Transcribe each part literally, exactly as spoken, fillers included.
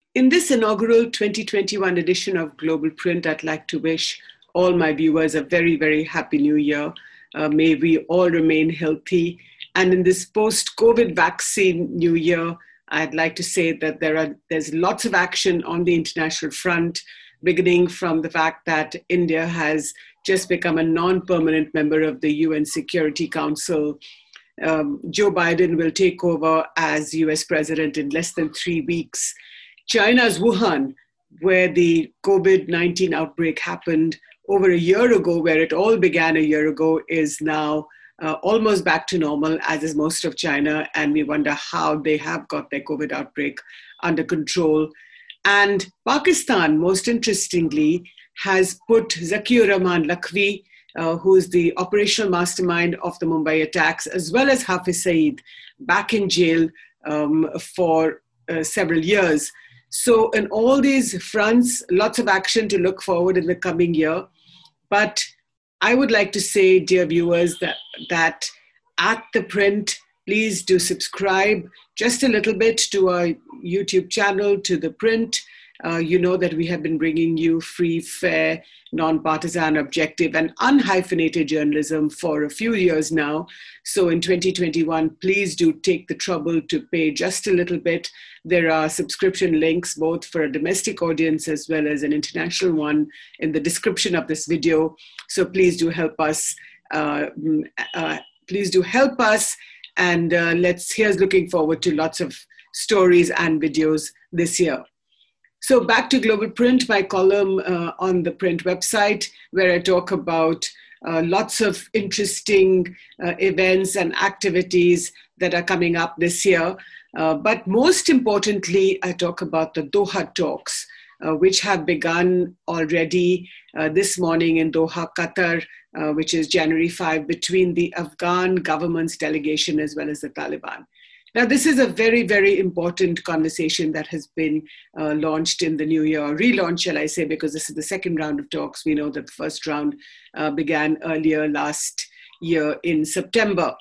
In this inaugural twenty twenty-one edition of Global Print, I'd like to wish all my viewers a very, very happy new year. Uh, may we all remain healthy. And in this post-COVID vaccine new year, I'd like to say that there are there's lots of action on the international front, beginning from the fact that India has just become a non-permanent member of the U N Security Council. Um, Joe Biden will take over as U S president in less than three weeks. China's Wuhan, where the COVID nineteen outbreak happened over a year ago, where it all began a year ago, is now uh, almost back to normal, as is most of China. And we wonder how they have got their COVID outbreak under control. And Pakistan, most interestingly, has put Zakiur Rahman Lakhvi, uh, who is the operational mastermind of the Mumbai attacks, as well as Hafiz Saeed, back in jail um, for uh, several years. So in all these fronts, lots of action to look forward in the coming year. But I would like to say, dear viewers, that, that at The Print, please do subscribe just a little bit to our YouTube channel, to The Print. Uh, you know that we have been bringing you free, fair, non-partisan, objective, and unhyphenated journalism for a few years now. So in twenty twenty-one, please do take the trouble to pay just a little bit. There are subscription links, both for a domestic audience as well as an international one, in the description of this video. So please do help us. Uh, uh, please do help us. And uh, let's, here's looking forward to lots of stories and videos this year. So back to Global Print, my column uh, on the Print website, where I talk about uh, lots of interesting uh, events and activities that are coming up this year. Uh, but most importantly, I talk about the Doha talks, uh, which have begun already uh, this morning in Doha, Qatar, uh, which is January fifth, between the Afghan government's delegation as well as the Taliban. Now, this is a very, very important conversation that has been uh, launched in the new year, relaunched, shall I say, because this is the second round of talks. We know that the first round uh, began earlier last year in September.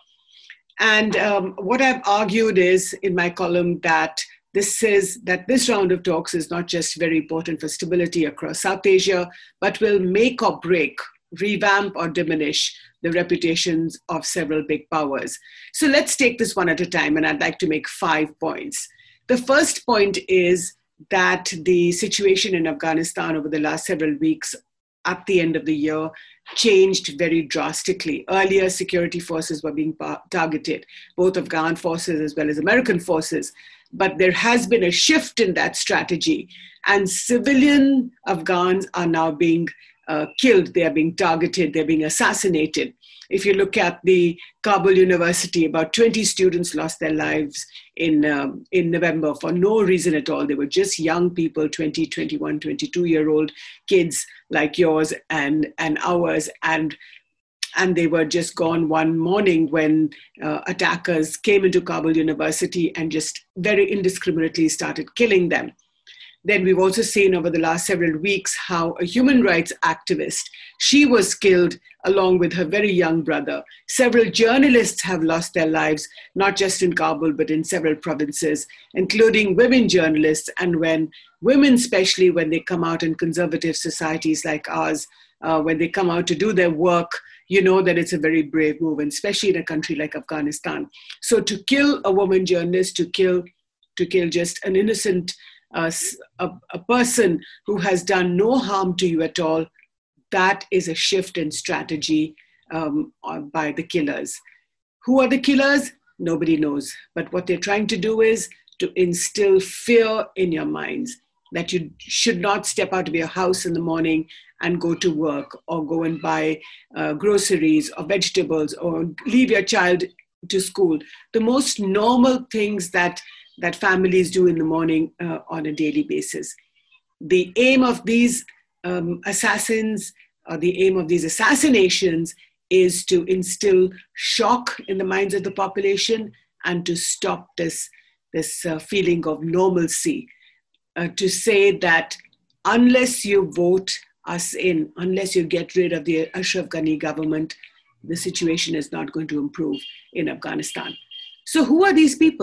And um, what I've argued is in my column that this is that this round of talks is not just very important for stability across South Asia, but will make or break, revamp or diminish the reputations of several big powers. So let's take this one at a time, and I'd like to make five points. The first point is that the situation in Afghanistan over the last several weeks at the end of the year changed very drastically. Earlier, security forces were being targeted, both Afghan forces as well as American forces. But there has been a shift in that strategy, and civilian Afghans are now being Uh, killed, they are being targeted, they're being assassinated. If you look at the Kabul University, about twenty students lost their lives in, um, in November for no reason at all. They were just young people, twenty, twenty-one, twenty-two-year-old kids like yours and, and ours, and, and they were just gone one morning when uh, attackers came into Kabul University and just very indiscriminately started killing them. Then we've also seen over the last several weeks how a human rights activist, she was killed along with her very young brother. Several journalists have lost their lives, not just in Kabul, but in several provinces, including women journalists. And when women, especially when they come out in conservative societies like ours, uh, when they come out to do their work, you know that it's a very brave move, and especially in a country like Afghanistan. So to kill a woman journalist, to kill, to kill just an innocent Uh, a, a person who has done no harm to you at all, that is a shift in strategy um, by the killers. Who are the killers? Nobody knows. But what they're trying to do is to instill fear in your minds that you should not step out of your house in the morning and go to work or go and buy uh, groceries or vegetables or leave your child to school. The most normal things that that families do in the morning uh, on a daily basis. The aim of these um, assassins, or the aim of these assassinations, is to instill shock in the minds of the population and to stop this, this uh, feeling of normalcy. Uh, to say that unless you vote us in, unless you get rid of the Ashraf Ghani government, the situation is not going to improve in Afghanistan. So who are these people?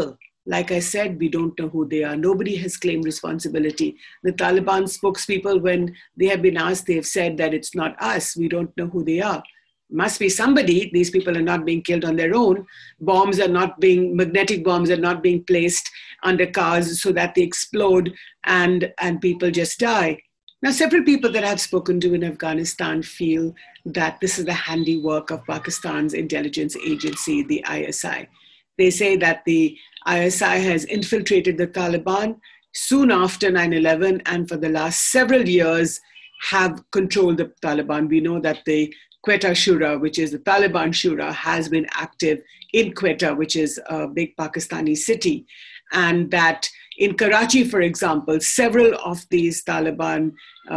Like I said, we don't know who they are. Nobody has claimed responsibility. The Taliban spokespeople, when they have been asked, they have said that it's not us. We don't know who they are. Must be somebody. These people are not being killed on their own. Bombs are not being, magnetic bombs are not being placed under cars so that they explode and, and people just die. Now, several people that I've spoken to in Afghanistan feel that this is the handiwork of Pakistan's intelligence agency, the I S I. They say that the I S I has infiltrated the Taliban soon after nine eleven and for the last several years have controlled the Taliban. We know that the Quetta Shura, which is the Taliban Shura, has been active in Quetta, which is a big Pakistani city. And that in Karachi, for example, several of these Taliban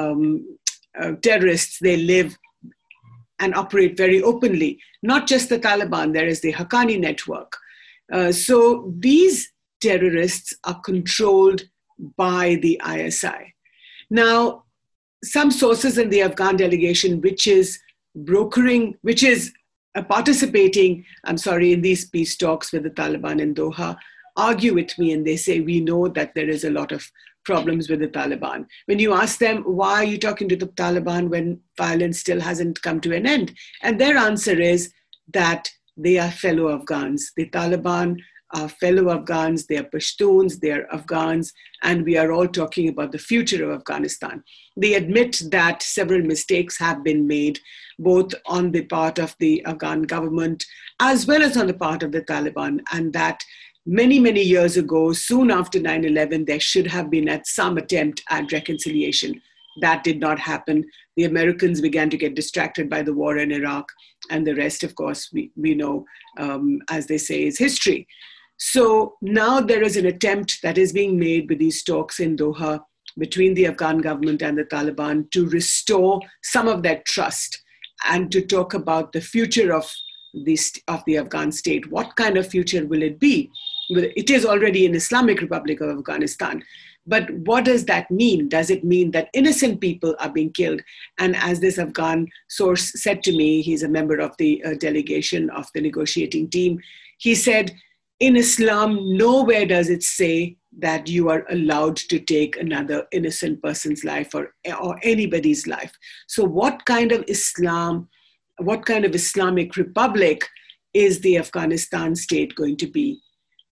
um, uh, terrorists, they live and operate very openly. Not just the Taliban, there is the Haqqani network. Uh, so these terrorists are controlled by the I S I. Now, some sources in the Afghan delegation, which is brokering, which is uh, participating, I'm sorry, in these peace talks with the Taliban in Doha, argue with me and they say, we know that there is a lot of problems with the Taliban. When you ask them, why are you talking to the Taliban when violence still hasn't come to an end? And their answer is that they are fellow Afghans. The Taliban are fellow Afghans, they are Pashtuns, they are Afghans, and we are all talking about the future of Afghanistan. They admit that several mistakes have been made, both on the part of the Afghan government as well as on the part of the Taliban, and that many, many years ago, soon after nine eleven, there should have been at some attempt at reconciliation. That did not happen. The Americans began to get distracted by the war in Iraq, and the rest, of course, we, we know, um, as they say, is history. So now there is an attempt that is being made with these talks in Doha between the Afghan government and the Taliban to restore some of that trust and to talk about the future of the, of the Afghan state. What kind of future will it be? It is already an Islamic Republic of Afghanistan. But what does that mean? Does it mean that innocent people are being killed? And as this Afghan source said to me, he's a member of the uh, delegation of the negotiating team, he said, in Islam, nowhere does it say that you are allowed to take another innocent person's life or, or anybody's life. So what kind of Islam, what kind of Islamic Republic is the Afghanistan state going to be?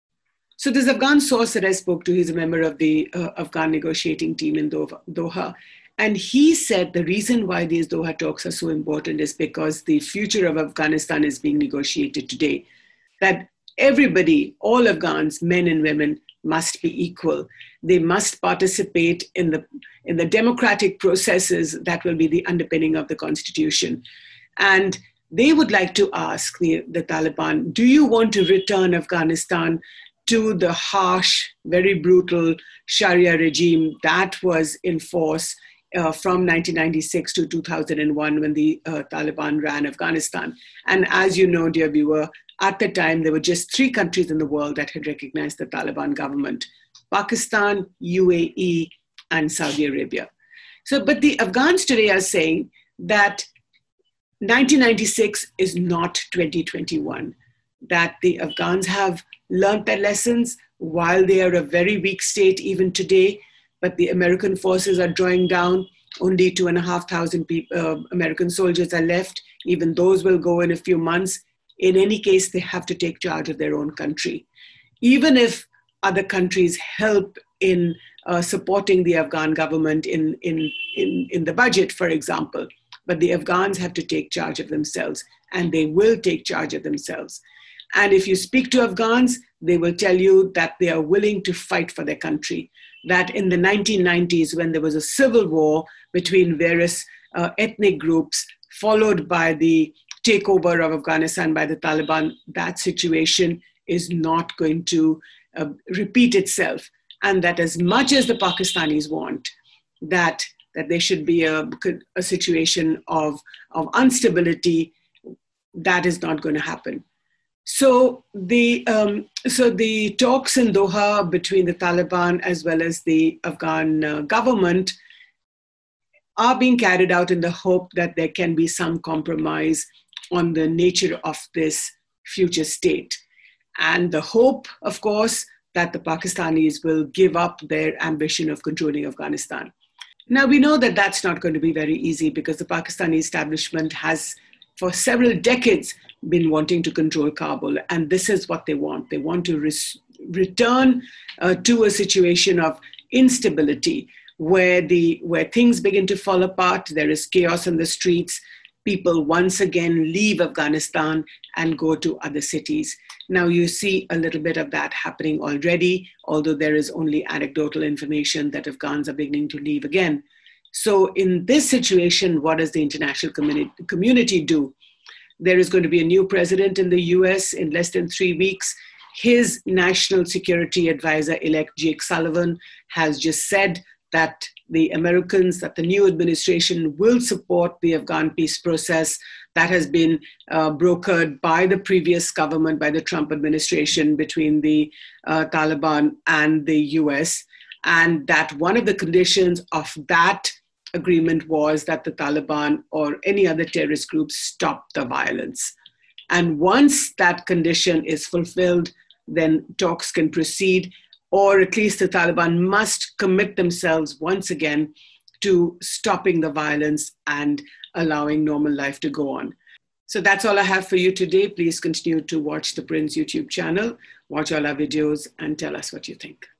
So this Afghan source that I spoke to, he's a member of the uh, Afghan negotiating team in Doha. And he said the reason why these Doha talks are so important is because the future of Afghanistan is being negotiated today. That everybody, all Afghans, men and women, must be equal. They must participate in the, in the democratic processes that will be the underpinning of the constitution. And they would like to ask the, the Taliban, do you want to return Afghanistan to the harsh, very brutal Sharia regime that was in force uh, from nineteen ninety-six to two thousand one when the uh, Taliban ran Afghanistan? And as you know, dear viewer, at the time, there were just three countries in the world that had recognized the Taliban government: Pakistan, U A E, and Saudi Arabia. So, but the Afghans today are saying that nineteen ninety-six is not twenty twenty-one, that the Afghans have learned their lessons while they are a very weak state even today, but the American forces are drawing down. Only two and a half thousand people, uh, American soldiers are left. Even those will go in a few months. In any case, they have to take charge of their own country. Even if other countries help in uh, supporting the Afghan government in, in, in, in the budget, for example, but the Afghans have to take charge of themselves, and they will take charge of themselves. And if you speak to Afghans, they will tell you that they are willing to fight for their country. That in the nineteen nineties, when there was a civil war between various uh, ethnic groups, followed by the takeover of Afghanistan by the Taliban, that situation is not going to uh, repeat itself. And that as much as the Pakistanis want that, that there should be a, a situation of, of instability, that is not going to happen. So the, um, so the talks in Doha between the Taliban as well as the Afghan uh, government are being carried out in the hope that there can be some compromise on the nature of this future state. And the hope, of course, that the Pakistanis will give up their ambition of controlling Afghanistan. Now, we know that that's not going to be very easy because the Pakistani establishment has, for several decades, been wanting to control Kabul. And this is what they want. They want to res- return uh, to a situation of instability where, the, where things begin to fall apart. There is chaos in the streets. People once again leave Afghanistan and go to other cities. Now you see a little bit of that happening already, although there is only anecdotal information that Afghans are beginning to leave again. So in this situation, what does the international communi- community do? There is going to be a new president in the U S in less than three weeks. His national security advisor-elect, Jake Sullivan, has just said that the Americans, that the new administration will support the Afghan peace process that has been uh, brokered by the previous government, by the Trump administration, between the uh, Taliban and the U S. And that one of the conditions of that agreement was that the Taliban or any other terrorist group stop the violence. And once that condition is fulfilled, then talks can proceed, or at least the Taliban must commit themselves once again to stopping the violence and allowing normal life to go on. So that's all I have for you today. Please continue to watch the Prince YouTube channel, watch all our videos, and tell us what you think.